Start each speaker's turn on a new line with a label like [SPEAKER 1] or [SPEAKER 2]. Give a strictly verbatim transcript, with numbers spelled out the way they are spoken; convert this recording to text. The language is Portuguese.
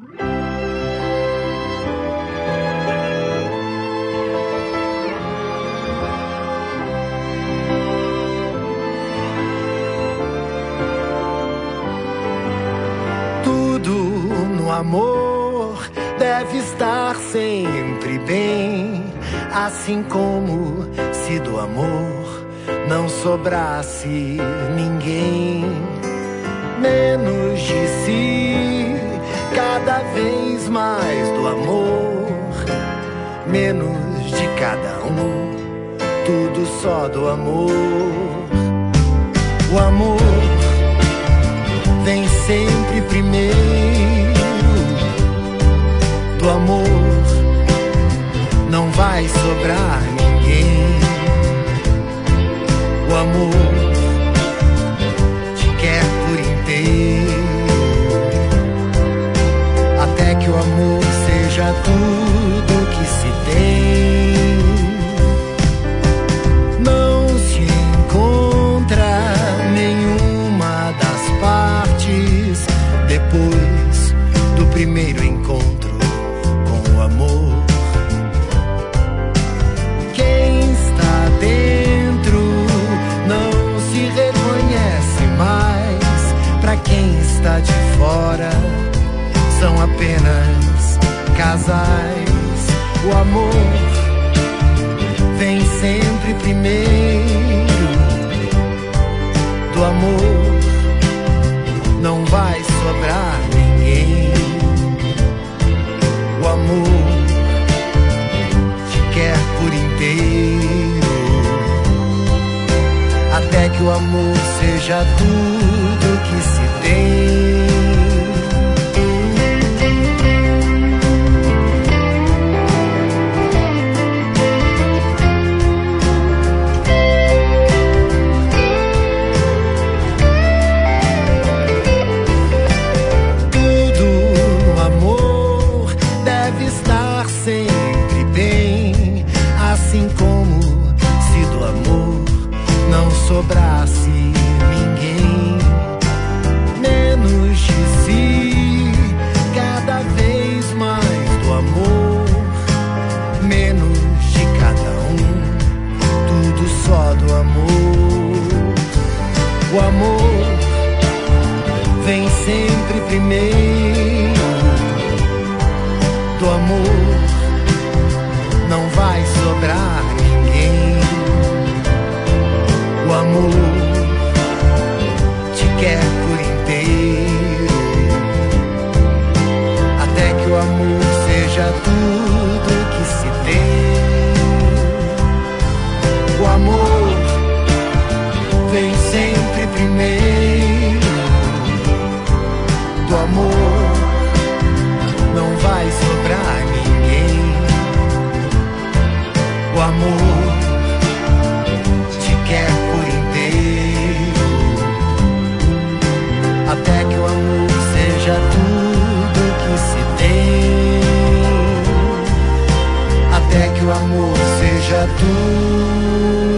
[SPEAKER 1] Amor deve estar sempre bem, assim como se do amor não sobrasse ninguém. Menos de si, cada vez mais do amor, menos de cada um, tudo só do amor. O amor vem sempre primeiro. Do amor não vai sobrar ninguém. O amor te quer por inteiro, até que o amor seja tudo que se tem. Não se encontra nenhuma das partes depois do primeiro encontro. Quem está dentro não se reconhece mais. Pra quem está de fora, são apenas casais. O amor vem sempre primeiro. Do amor não vai sobrar ninguém. O amor te quer por inteiro, até que o amor seja tudo que se tem. Sobrasse ninguém, menos de si, cada vez mais do amor, menos de cada um, tudo só do amor. O amor vem sempre primeiro. Do amor não vai sobrar ninguém. O amor te quer por inteiro, até que o amor seja tudo que se tem. O amor vem sempre primeiro. Do amor não vai sobrar ninguém. O amor te quer por inteiro, até que o amor seja tudo que se tem. Até que o amor seja tudo